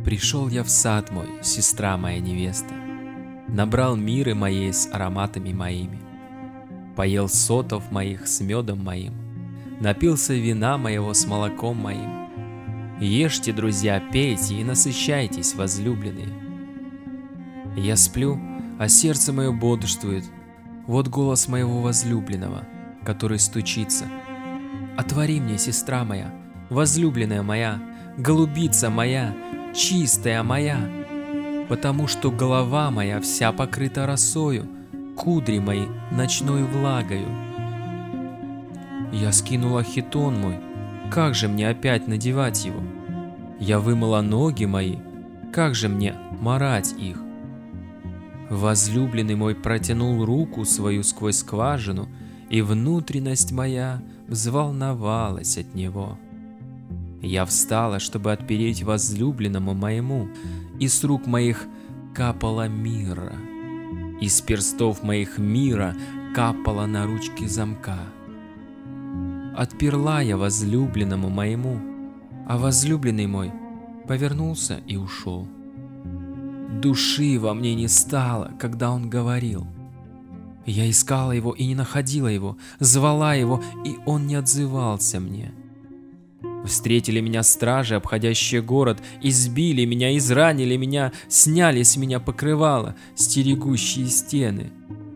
Пришел я в сад мой, сестра моя невеста, набрал миры моей с ароматами моими, поел сотов моих с медом моим, напился вина моего с молоком моим. Ешьте, друзья, пейте и насыщайтесь, возлюбленные. Я сплю, а сердце мое бодрствует. Вот голос моего возлюбленного, который стучится. Отвори мне, сестра моя, возлюбленная моя, голубица моя, чистая моя, потому что голова моя вся покрыта росою, кудри мои ночною влагою. Я скинула хитон мой, как же мне опять надевать его? Я вымыла ноги мои, как же мне марать их? Возлюбленный мой протянул руку свою сквозь скважину, и внутренность моя взволновалась от него. Я встала, чтобы отпереть возлюбленному моему, и с рук моих капала мира, из перстов моих мира капала на ручки замка. Отперла я возлюбленному моему, а возлюбленный мой повернулся и ушел. Души во мне не стало, когда он говорил. Я искала его и не находила его, звала его, и он не отзывался мне. Встретили меня стражи, обходящие город, избили меня, изранили меня, сняли с меня покрывало, стерегущие стены.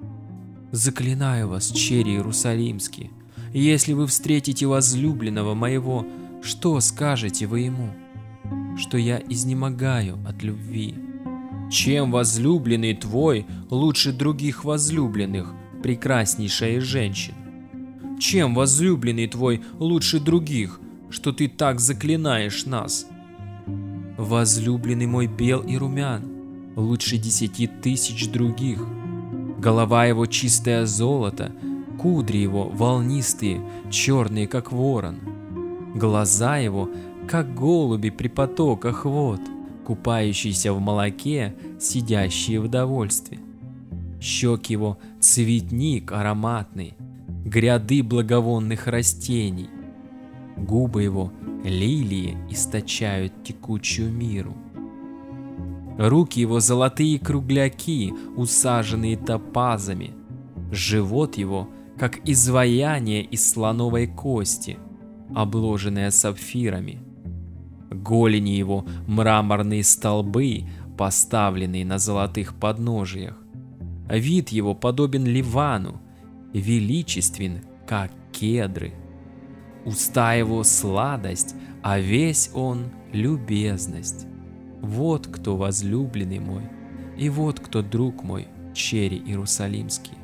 Заклинаю вас, чери иерусалимские, если вы встретите возлюбленного моего, что скажете вы ему? Что я изнемогаю от любви. Чем возлюбленный твой лучше других возлюбленных, прекраснейшая из женщин? Чем возлюбленный твой лучше других, что ты так заклинаешь нас? Возлюбленный мой бел и румян, лучше 10 000 других. Голова его чистое золото, кудри его волнистые, черные, как ворон. Глаза его, как голуби при потоках вод, купающиеся в молоке, сидящие в довольстве. Щек его цветник ароматный, гряды благовонных растений. Губы его лилии источают текучую миру. Руки его золотые кругляки, усаженные топазами. Живот его, как изваяние из слоновой кости, обложенное сапфирами. Голени его мраморные столбы, поставленные на золотых подножиях. Вид его подобен Ливану, величествен, как кедры. Уста его сладость, а весь он любезность. Вот кто возлюбленный мой, и вот кто друг мой, чери иерусалимский.